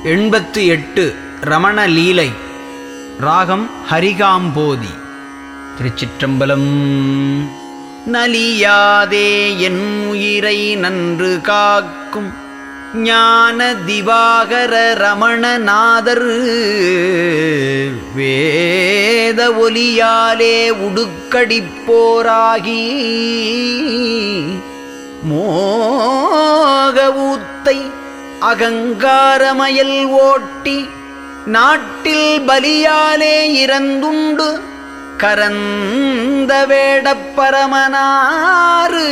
88 ரமண லீலை. ராகம் ஹரிகாம்போதி. திருச்சிற்றம்பலம். நலியாதே என் உயிரை நன்று காக்கும் ஞான திவாகர ரமணநாதர் வேத ஒலியாலே உடுக்கடிப்போராகி மோக ஊத்தை அகங்காரமயல் ஓட்டி நாட்டில் பலியாலே இறந்துண்டு கரந்த வேடப்பரமனாறு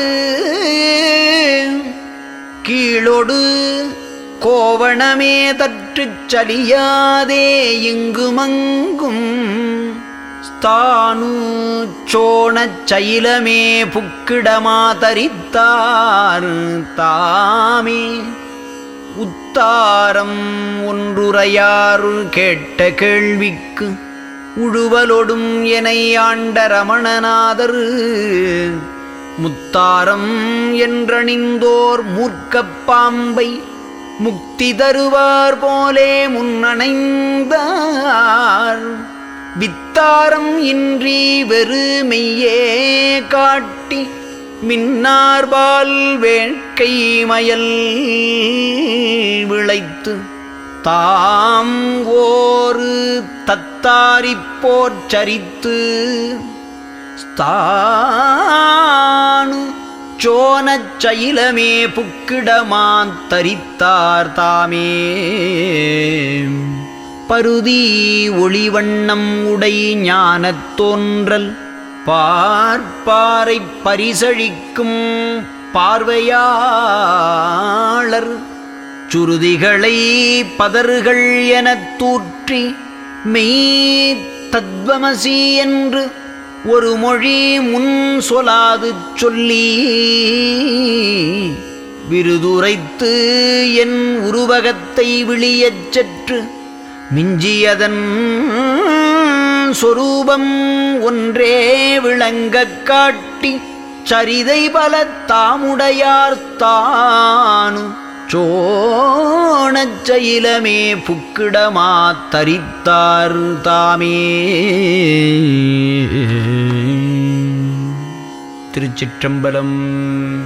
கீழொடு கோவணமே தற்றுச் சலியாதே இங்குமங்கும் ஸ்தானு சோணச் சைலமே புக்கிடமா தரித்தார் தாமே உத்தாரம் ஒன்றுரையாறு கேட்ட கேள்விக்கு உழுவலொடும் எனை ஆண்ட ரமணநாதர் முத்தாரம் என்றணிந்தோர் மூர்க்கப் பாம்பை முக்தி தருவார் போலே முன்னணைந்தார். வித்தாரம் இன்றி வெறுமெய்யே காட்டி மின்னார்பால் வேட்கை மயல் விளைத்து தாம் ஓரு தத்தாரிப்போர் சரித்து ஸ்தானு சோனச் சைலமே புக்கிடமாத் தரித்தார் தாமே. பருதி ஒளிவண்ணம் உடை ஞானத் தோன்றல் பார்ப்பாரை பரிசழிக்கும் பார்வையாளர் சுருதிகளை பதறுகள் எனத் தூற்றி மெய் தத்வமசி என்று ஒரு மொழி முன் சொலாது சொல்லி விருதுரைத்து என் உருவகத்தை விழியச் சற்று மிஞ்சியதன் சொரூபம் ஒன்றே விளங்கக் காட்டி சரிதை பல தாமுடையார் தானு சோணச் சைலமே புக்கிடமாத் தரித்தார் தாமே. திருச்சிற்றம்பலம்.